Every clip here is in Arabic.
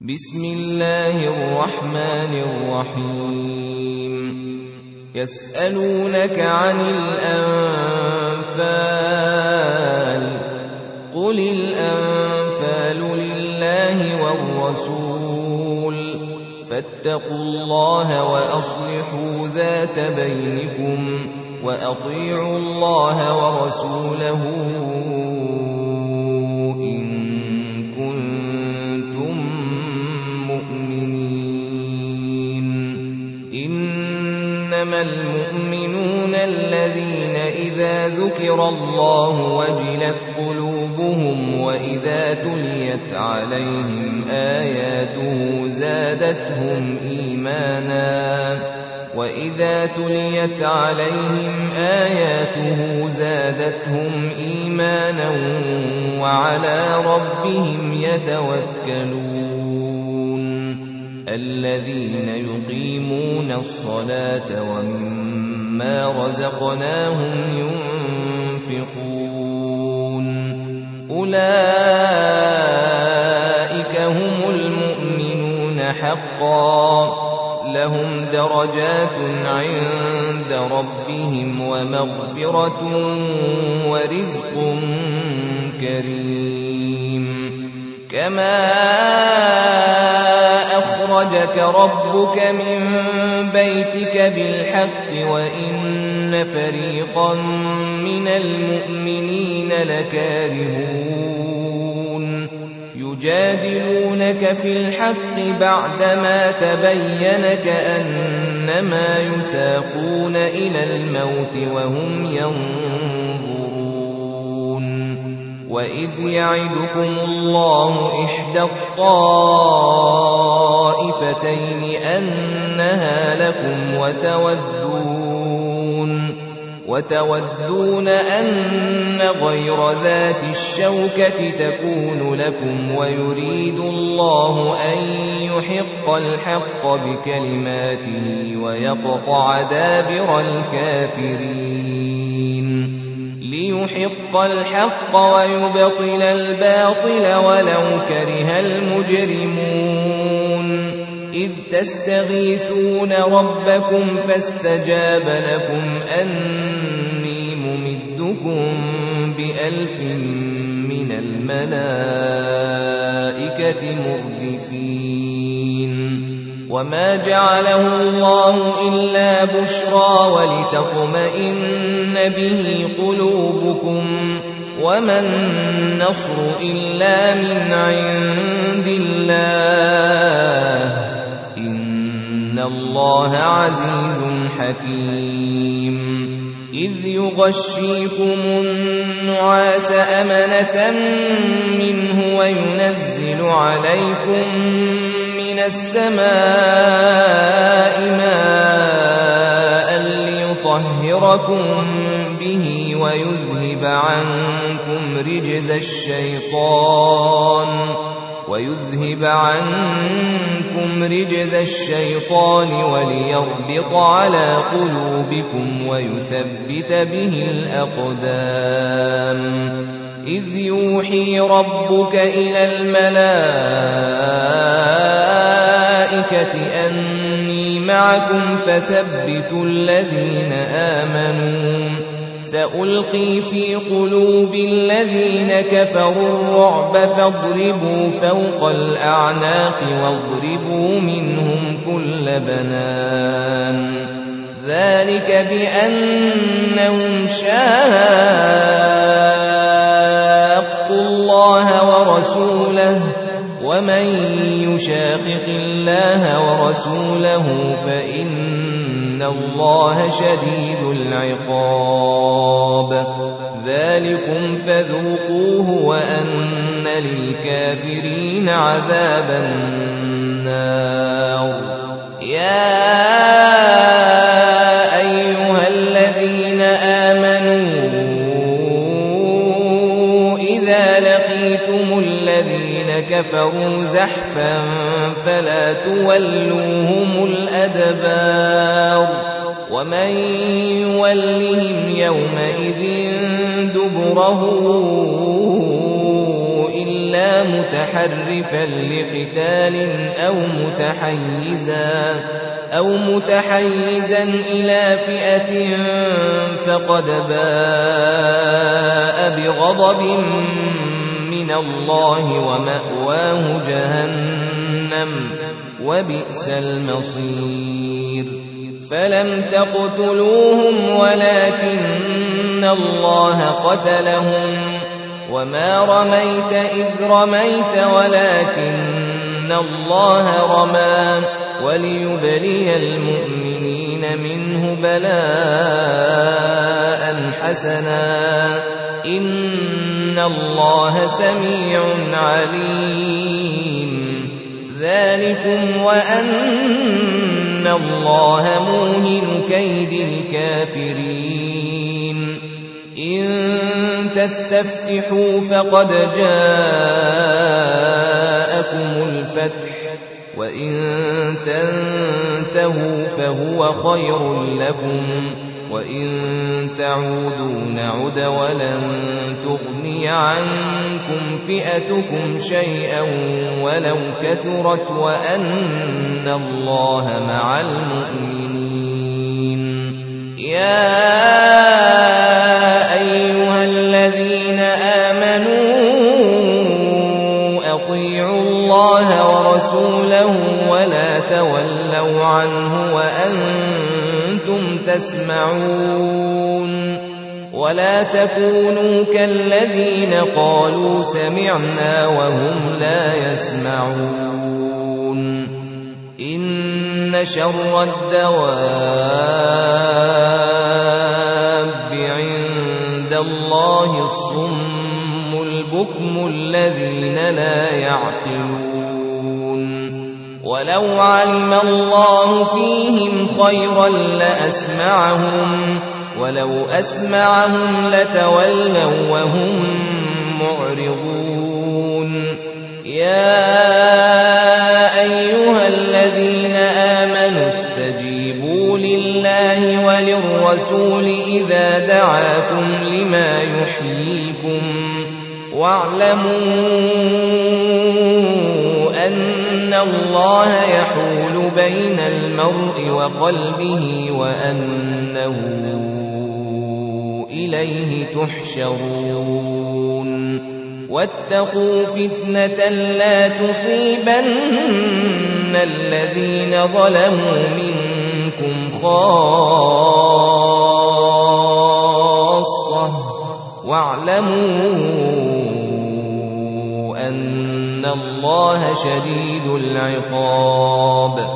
بسم الله الرحمن الرحيم يسألونك عن الأنفال قل الأنفال لله والرسول فاتقوا الله وأصلحوا ذات بينكم وأطيعوا الله ورسوله إنما المؤمنون الذين إذا ذكر الله وجلت قلوبهم وإذا تليت عليهم آياته زادتهم إيمانا وعلى ربهم يتوكلون الذين يقيمون الصلاة ومما رزقناهم ينفقون أولئك هم المؤمنون حقا لهم درجات عند ربهم ومغفرة ورزق كريم كما أخرجك ربك من بيتك بالحق وإن فريقا من المؤمنين لكارهون يجادلونك في الحق بعدما تبين كأنما يساقون إلى الموت وهم ينظرون وإذ يعدكم الله إحدى الطائفتين أنها لكم وتودون أن غير ذات الشوكة تكون لكم ويريد الله أن يحق الحق بكلماته ويقطع دابر الكافرين ليحق الحق ويبطل الباطل ولو كره المجرمون إذ تستغيثون ربكم فاستجاب لكم أني ممدكم ب1000 من الملائكة مردفين وما جعله الله إلا بشرى ولتطمئن به قلوبكم وما النصر إلا من عند الله إن الله عزيز حكيم إذ يغشيكم النعاس أمنة منه وينزل عليكم من السماء ماء ليطهركم به ويذهب عنكم رجز الشيطان وليربط على قلوبكم ويثبت به الأقدام إذ يوحي ربك إلى الملائكة أني معكم فثبتوا الذين آمنوا سألقي في قلوب الذين كفروا الرعب فاضربوا فوق الأعناق واضربوا منهم كل بنان ذلك بأنهم شاقوا الله ورسوله ومن يشاقق الله ورسوله فإن الله شديد العقاب ذلكم فذوقوه وأن للكافرين عذاب النار يا أيها الذين آمنوا إذا لقيتم الذين كفروا زحفا فلا تولوهم الأدبار ومن يولهم يومئذ دبره إلا متحرفا لقتال أو متحيزا إلى فئة فقد باء بغضب من الله ومأواه جهنم وبئس المصير فلم تقتلوهم ولكن الله قتلهم وما رميت إذ رميت ولكن الله رمى وليبلي المؤمنين منه بلاء حسنا إن الله سميع عليم ذلكم وأن الله موهن كيد الكافرين إن تستفتحوا فقد جاءكم الفتح وإن تنتهوا فهو خير لكم وإن تعودوا نعد ولن تغني عنكم فئتكم شيئا ولو كثرت وأن الله مع المؤمنين يا أيها الذين آمنوا أطيعوا الله ورسوله ولا تولوا عنه وأنتم تسمعون ولا تكونوا كالذين قالوا سمعنا وهم لا يسمعون إن شر الدواب عند الله الصم البكم الذين لا يعقلون ولو علم الله فيهم خيرا لأسمعهم ولو أسمعهم لتولوا وهم معرضون يا أيها الذين آمنوا استجيبوا لله وللرسول إذا دعاكم لما يحييكم واعلموا أن الله يحول بين المرء وقلبه وأنه إليه تحشرون واتقوا فتنة لا تصيبن الذين ظلموا منكم خاصة واعلموا أن الله شديد العقاب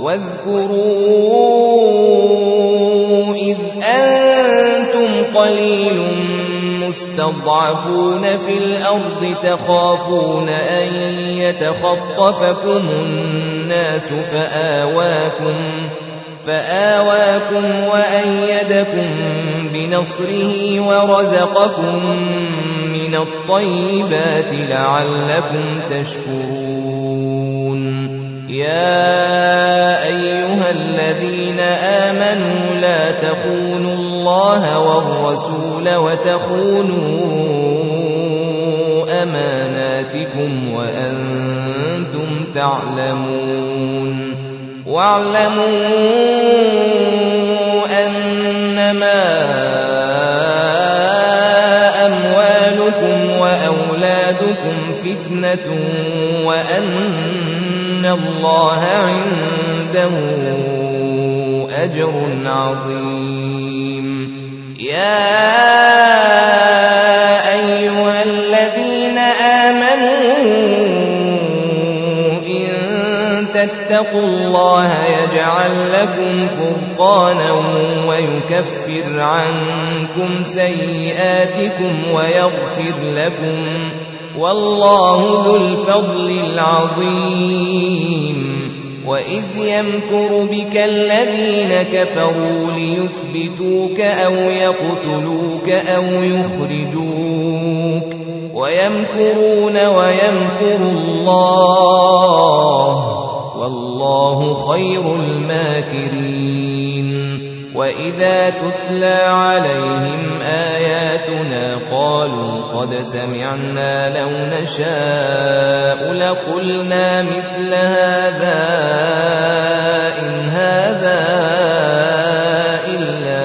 واذكروا إذ أنتم قليل مستضعفون في الأرض تخافون أن يتخطفكم الناس فآواكم وأيدكم بنصره ورزقكم من الطيبات لعلكم تشكرون يا أيها الذين آمنوا لا تخونوا الله والرسول وتخونوا أماناتكم وأنتم تعلمون واعلموا أنما أموالكم وأولادكم فتنة وأن الله عنده أجر عظيم يا أيها الذين آمنوا إن تتقوا الله يجعل لكم فرقانا ويكفر عنكم سيئاتكم ويغفر لكم والله ذو الفضل العظيم وإذ يمكر بك الذين كفروا ليثبتوك أو يقتلوك أو يخرجوك ويمكرون ويمكر الله والله خير الماكرين وإذا تتلى عليهم آياتنا قالوا قد سمعنا لو نشاء لقلنا مثل هذا إن هذا إلا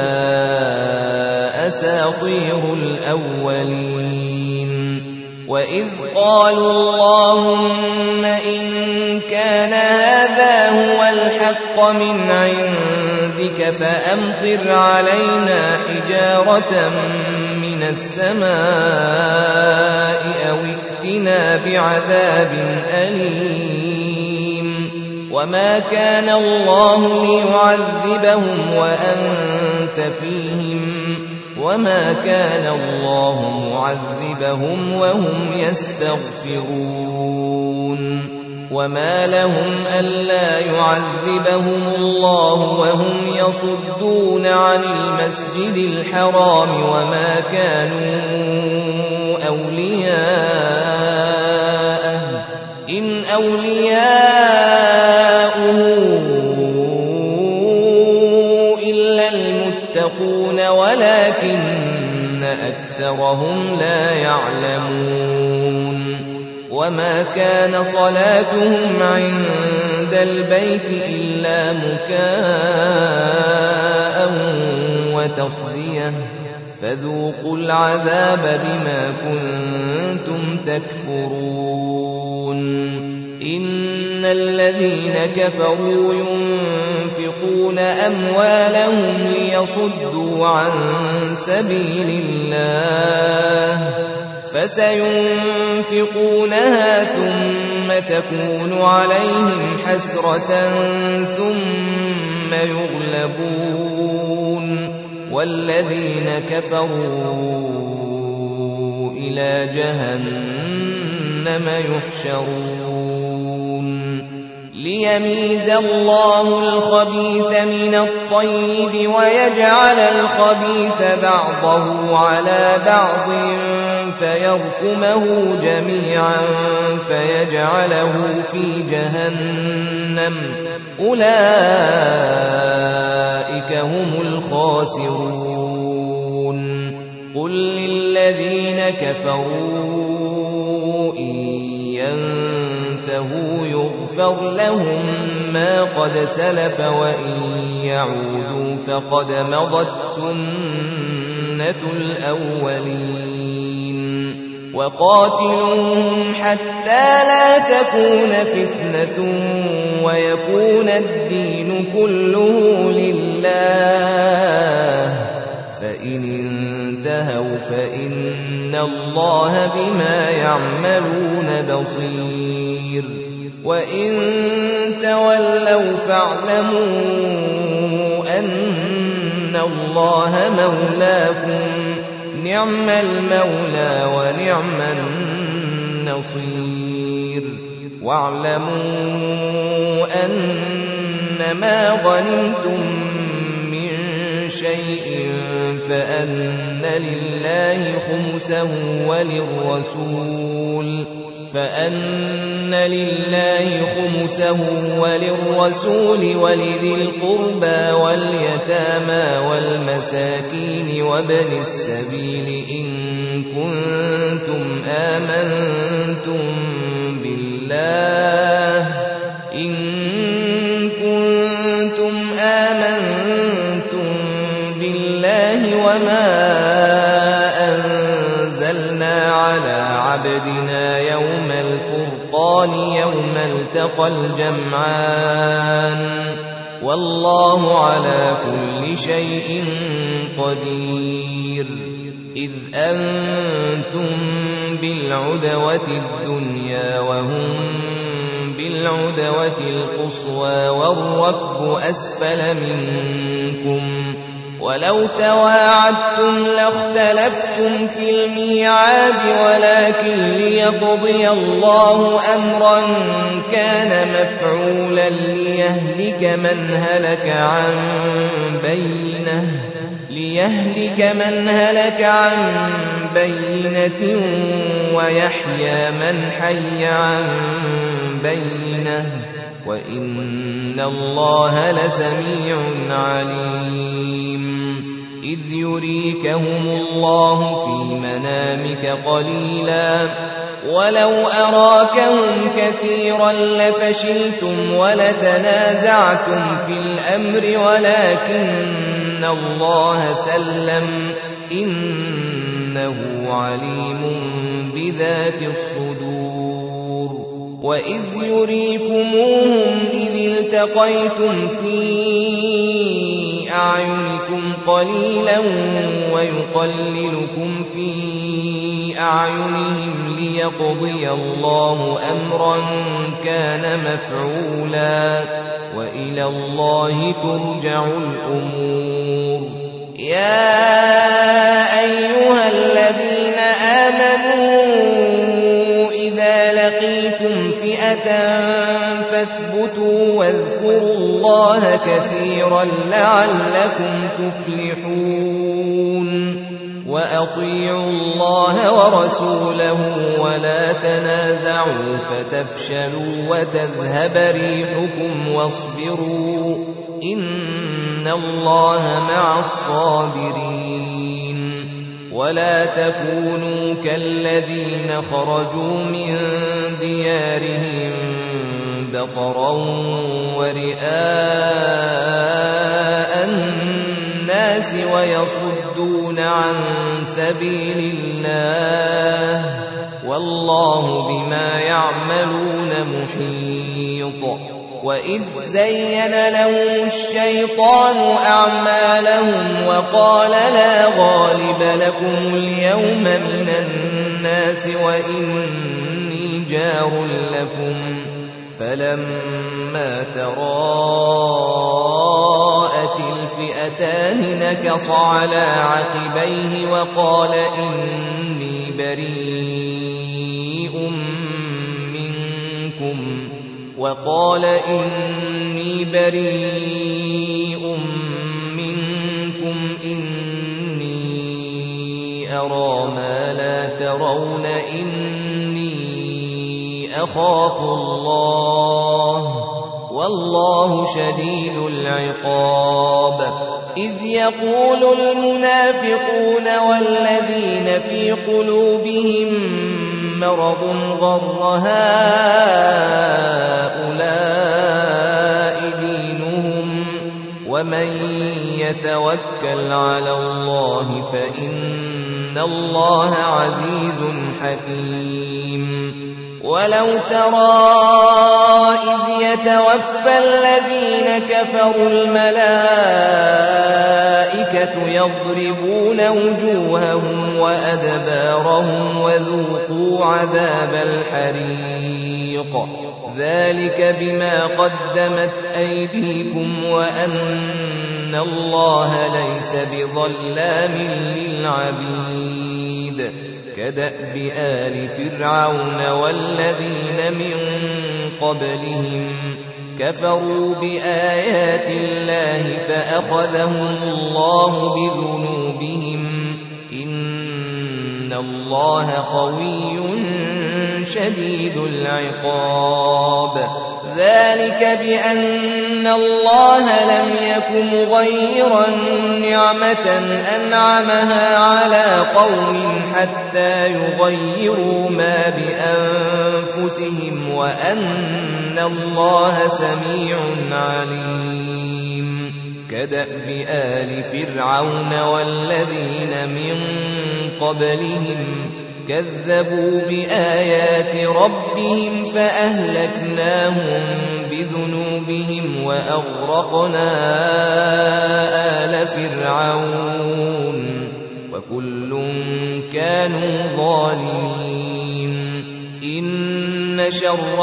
أساطير الأولين وإذ قالوا اللهم إن كان هذا هو الحق من عندك فأمطر علينا حجارة من السماء أو ائتنا بعذاب أليم وما كان الله ليعذبهم وأنت فيهم وما كان الله معذبهم وهم يستغفرون وما لهم ألا يعذبهم الله وهم يصدون عن المسجد الحرام وما كانوا أولياءه إن أولياؤه إلا المتقون ولكن أكثرهم لا يعلمون وما كان صلاتهم عند البيت إلا مكاء وتصدية فذوقوا العذاب بما كنتم تكفرون إن الذين كفروا ينفقون أموالهم ليصدوا عن سبيل الله فسينفقونها ثم تكون عليهم حسرة ثم يغلبون والذين كفروا إلى جهنم يحشرون ليميز الله الخبيث من الطيب ويجعل الخبيث بعضه على بعض فيركمه جميعا فيجعله في جهنم أولئك هم الخاسرون قل للذين كفروا إن ينتهوا يغفر لهم ما قد سلف وإن يعودوا فقد مضت سنة الأولين وقاتلوهم حتى لا تكون فتنة ويكون الدين كله لله فإن انتهوا فإن الله بما يعملون بصير وإن تولوا فاعلموا أن الله مولاكم نعم المولى ونعم النصير واعلموا أنما غنمتم من شيء فأن لله خمسه وللرسول ولذي القربى واليتامى والمساكين وابن السبيل إن كنتم آمنتم بالله وما أنزلنا على عبدنا يوم الفرقان يوم التقى الجمعان والله على كل شيء قدير إذ أنتم بالعدوة الدنيا وهم بالعدوة القصوى والركب أسفل منكم ولو تواعدتم لاختلفتم في الميعاد ولكن ليقضي الله أمرا كان مفعولا ليهلك من هلك عن بينة ويحيى من حي عن بينة وإن الله لسميع عليم إذ يريكهم الله في منامك قليلا ولو أراكهم كثيرا لفشلتم ولتنازعتم في الأمر ولكن الله سلم إنه عليم بذات الصدور وإذ يريكموهم إذ التقيتم في أعينكم قليلا ويقللكم في أعينهم ليقضي الله أمرا كان مفعولا وإلى الله ترجع الأمور يا أيها الذين آمنوا إذا لقيتم فئة فاثبتوا واذكروا الله كثيرا لعلكم تفلحون وأطيعوا الله ورسوله ولا تنازعوا فتفشلوا وتذهب ريحكم واصبروا إن الله مع الصابرين ولا تكونوا كالذين خرجوا من ديارهم بطرا ورئاء الناس ويصدون عن سبيل الله والله بما يعملون محيط وإذ زين لهم الشيطان أعمالهم وقال لا غالب لكم اليوم من الناس وإني جار لكم فلما تراءت الفئتان نكص على عقبيه وقال إني بريء منكم إني أرى ما لا ترون إني أخاف الله والله شديد العقاب إذ يقول المنافقون والذين في قلوبهم مرض غر هؤلاء دينهم ومن يتوكل على الله فإن الله عزيز حكيم ولو ترى إذ يتوفى الذين كفروا الملائكة يضربون وجوههم وأدبارهم وذوقوا عذاب الحريق ذلك بما قدمت أيديكم وأن الله ليس بظلام للعبيد كدأب آل فرعون والذين من قبلهم كفروا بآيات الله فأخذهم الله بذنوبهم إن الله قوي شديد العقاب ذلك بأن الله لم يكن مغيرا نعمة أنعمها على قوم حتى يغيروا ما بأنفسهم وأن الله سميع عليم كدأب آل فرعون والذين من قبلهم كذبوا بآيات ربهم فأهلكناهم بذنوبهم وأغرقنا آل فرعون وكل كانوا ظالمين إن شر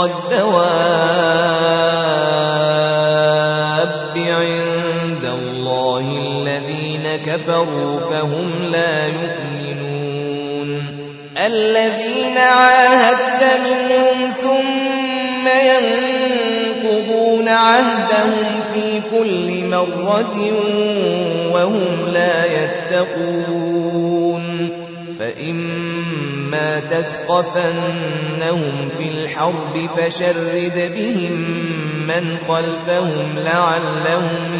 الدواب عند الله الذين كفروا فهم لا يؤمنون الذين عاهدت منهم ثم ينقضون عهدهم في كل مرة وهم لا يتقون فإما تثقفنهم في الحرب فشرد بهم من خلفهم لعلهم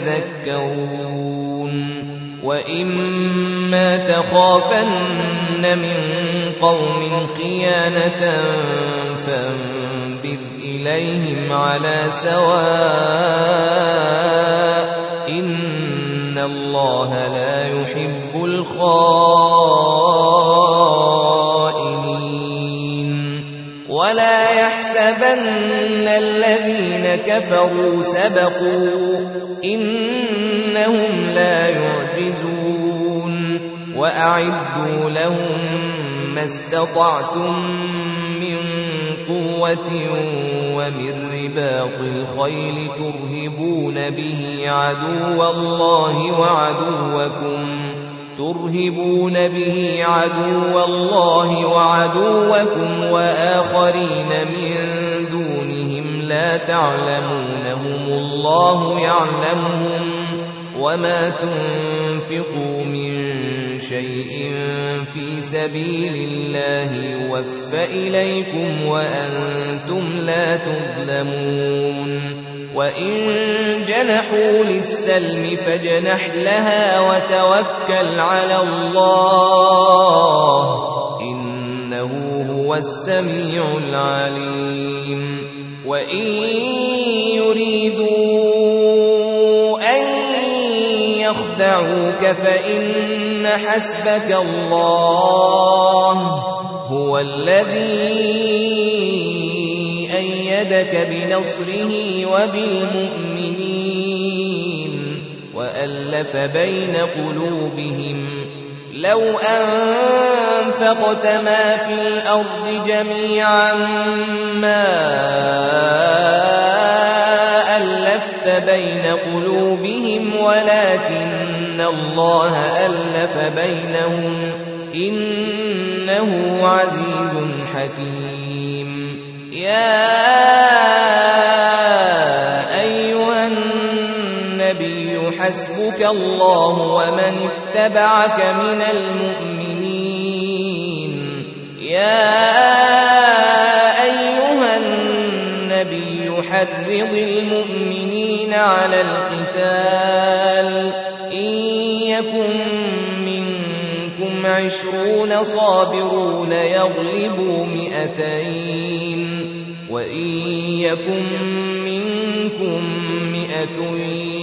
يذكرون وإما تخافن من قوم خيانة فانبذ إليهم على سواء إن الله لا يحب الخائنين ولا يحسبن الذين كفروا سبقوا إنهم لا يعجزون وأعدوا لهم ما استطعتم من قوة ومن رباط الخيل ترهبون به عدو الله وعدوكم وآخرين من دونهم لا تعلمونهم الله يعلمهم وما تنفقوا من شيء في سبيل الله يوفى إليكم وأنتم لا تظلمون وإن جنحوا للسلم فاجنح لها وتوكل على الله إنه هو السميع العليم وإن يريدوا أن يخدعوك فإن حسبك الله هو الذي أيدك بنصره وبالمؤمنين وألف بين قلوبهم لو أنفقت ما في الأرض جميعا ما ألفت بين قلوبهم ولكن الله ألف بينهم إنه عزيز حكيم يا أيها النبي حسبك الله ومن اتبعك من المؤمنين يا أيها النبي حرض المؤمنين على القتال إن يكن منكم 20 صابرون يغلبوا 200 وإن يكن منكم 100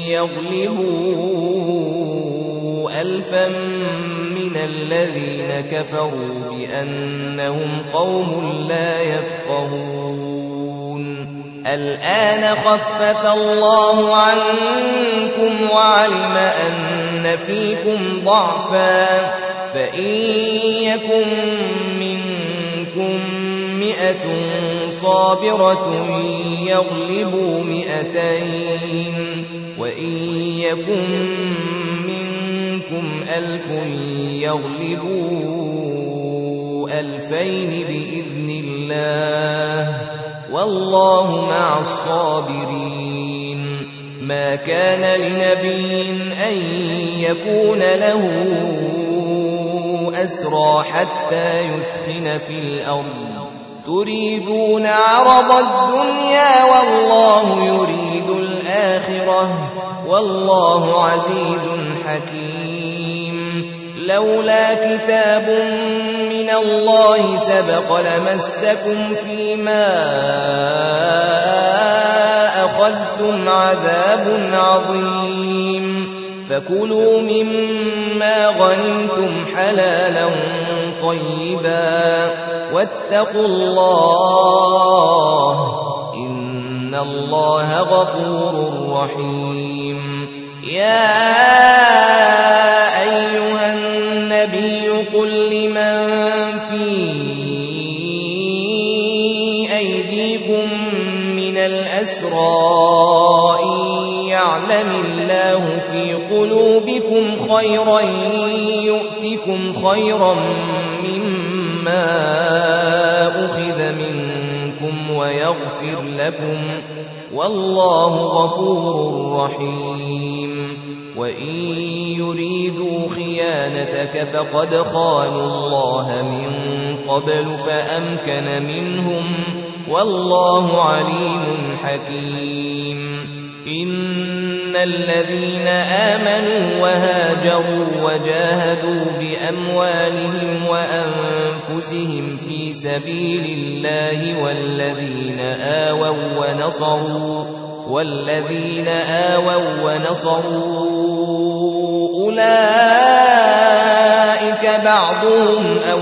يغلبوا 1000 من الذين كفروا بأنهم قوم لا يفقهون الآن خفف الله عنكم وعلم أن فيكم ضعفا فإن يكن منكم 100 صابرة يغلبوا 200 وإن يكن منكم 1000 يغلبوا 2000 بإذن الله والله مع الصابرين ما كان لنبي أن يكون له أسرى حتى يثخن في الأرض تريدون عرض الدنيا والله يريد الآخرة والله عزيز حكيم لولا كتاب من الله سبق لمسكم فيما أخذتم عذاب عظيم فكلوا مما غنمتم حلالا طيبا واتقوا الله إن الله غفور رحيم يا أيها النبي قل لمن في أيديكم من الأسرى إن يعلم الله في قلوبكم خيرا يؤتكم خيرا مما أخذ منكم ويغفر لكم والله غفور رحيم وإن يريدوا خيانتك فقد خانوا الله من قبل فأمكن منهم والله عليم حكيم إن الذين آمنوا وهاجروا وجاهدوا بأموالهم وأنفسهم في سبيل الله والذين آووا ونصروا أولئك بعضهم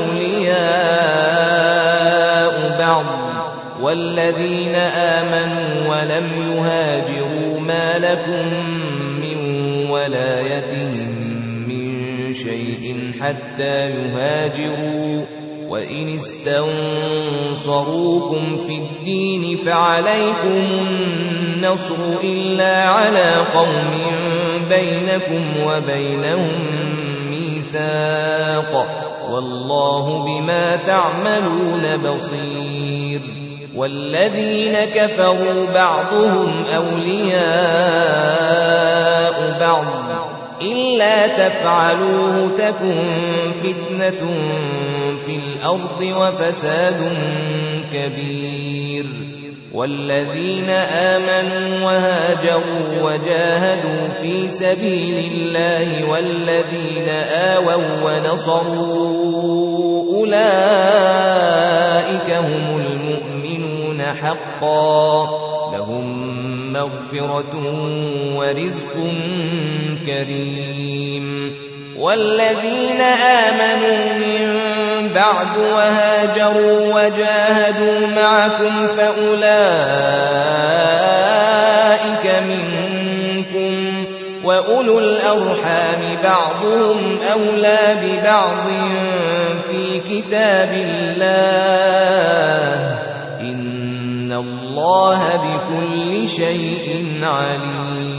أولياء بعض والذين آمنوا ولم يهاجروا ما لكم من ولايتهم من شيء حتى يهاجروا وإن استنصروكم في الدين فعليكم النصر إلا على قوم بينكم وبينهم ميثاق والله بما تعملون بصير والذين كفروا بعضهم أولياء بعض إلا تفعلوه تكن فتنة في الأرض وفساد كبير والذين آمنوا وهاجروا وجاهدوا في سبيل الله والذين آووا ونصروا أولئك هم المؤمنون حقا لهم مغفرة ورزق كريم والذين آمنوا من بعد وهاجروا وجاهدوا معكم فأولئك منكم وأولو الأرحام بعضهم أولى ببعض في كتاب الله إن الله بكل شيء عليم